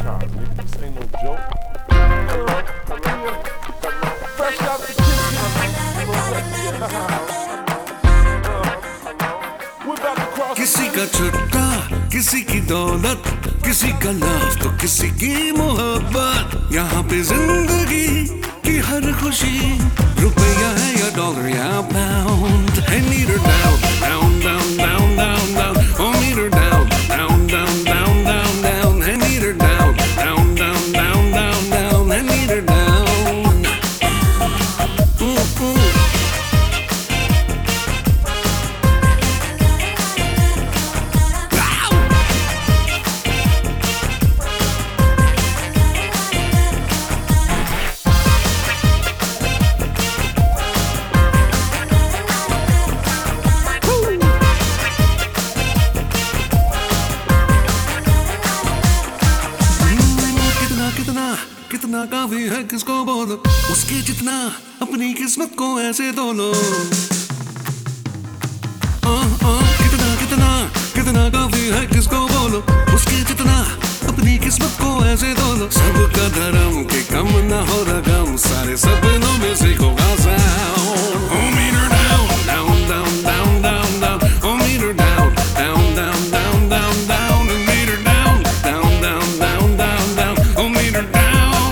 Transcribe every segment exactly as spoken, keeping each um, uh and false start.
franchise, nigga. This ain't no joke. Hello, hello, fresh out the kitchen. किसी का छुट्टा, किसी की दौलत, किसी का लव तो किसी की मोहब्बत। यहाँ पे जिंदगी की हर खुशी रुपया है या डॉलर या पाउंड। है meter down down down down down down, ओ meter down down down down down down, है meter down down down down down down, है मीटर डाउन। कितना काफी है किसको बोलो, उसके जितना अपनी किस्मत को ऐसे धो लो। आ, आ, कितना कितना कितना काफी है किसको बोलो, उसके जितना अपनी किस्मत को ऐसे धो लो। सबका धर्म के कम ना हो रकम, सारे सपनों में से होगा साउंड। ओ meter down down down down down down, ओ meter down down down down down down, meter down down down down down down, ओ मीटर डाउन।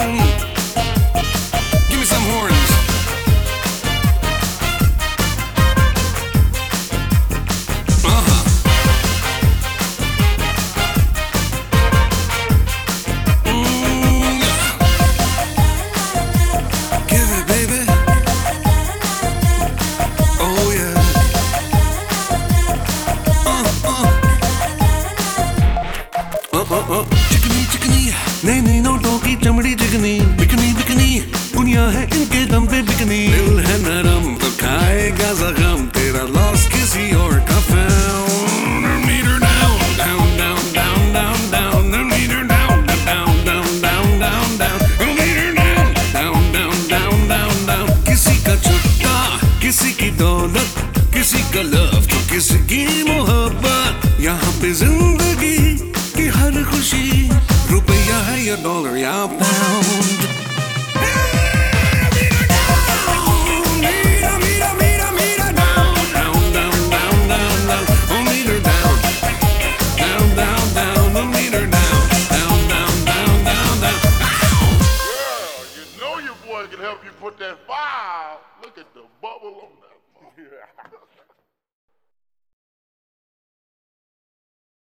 चिकनी चिकनी नई नई नोटों की चमड़ी चिकनी, बिकनी बिकनी दुनिया है इनके दम पे बिकनी। दिल है नरम तो खाएगा जख्म, तेरा लॉस किसी और का found. Meter down down down down down down, meter down down down down down down, meter down down down down down down. किसी का छुट्टा, किसी की दौलत, किसी का लव तो किसी की मोहब्बत। यहाँ पे जिंदगी की हर खुशी रुपया है या डॉलर या पाउंड।